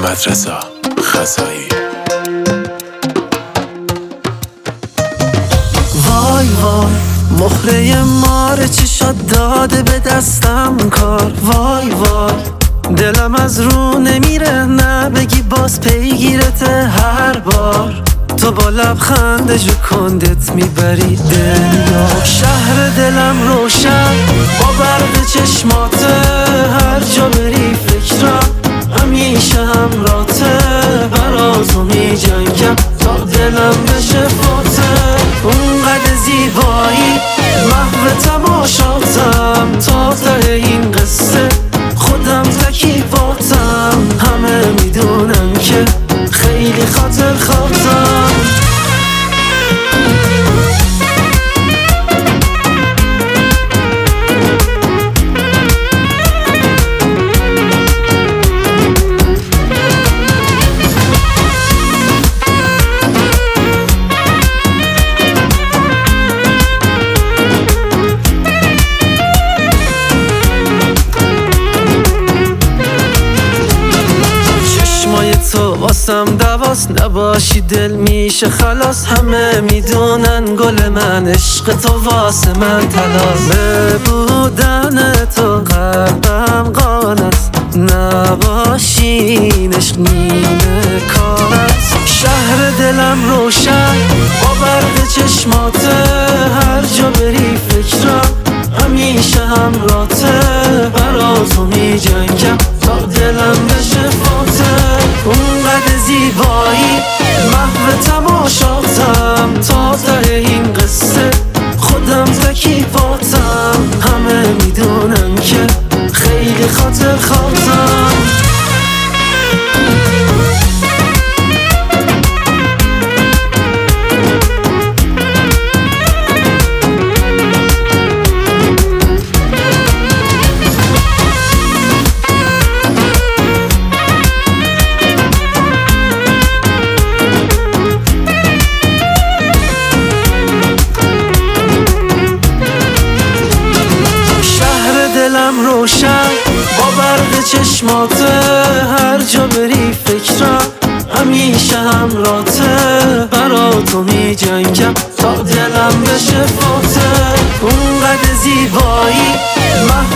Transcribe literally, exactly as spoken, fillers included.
محمد رضا خزایی. وای وای مهره ماره چشات داده به دستم کار. وای وای دلم از رو نمیره نه بگی باز پیگیرته هر بار. تو با لبخند جو کندت میبری دنیا. شهر دلم روشن با برق چشماته، هر جا بری فکرم همیشه همراته. برا تو می جنگم تا دلم بشه فاته. اونقدر زیبایی محو تماشاتم، تا ته این قصه خودم تکیباتم. همه میدونن که خیلی خاطر خواهتم. تو واسم دواست، نباشی دل میشه خلاص. همه میدونن گل من عشق تو واسه من تلاس. به بودن تو قلبم قانست، نباشین عشق نیمه کار است. شهر دلم روشن با برق چشماته، هر جا بری فکرم همیشه همراته. برا تو می جنگم تا دلم بشه فاته. اونقدر زیبایی محو تماشاتم، تا ته این قصه خودم تکیباتم. همه میدونن که خیلی خاطر خواهتم. دلم روشن با برق چشماته، هر جا بری فکرم همیشه همراته. برا تو می جنگم تا دلم بشه فاته. اونقدر زیبایی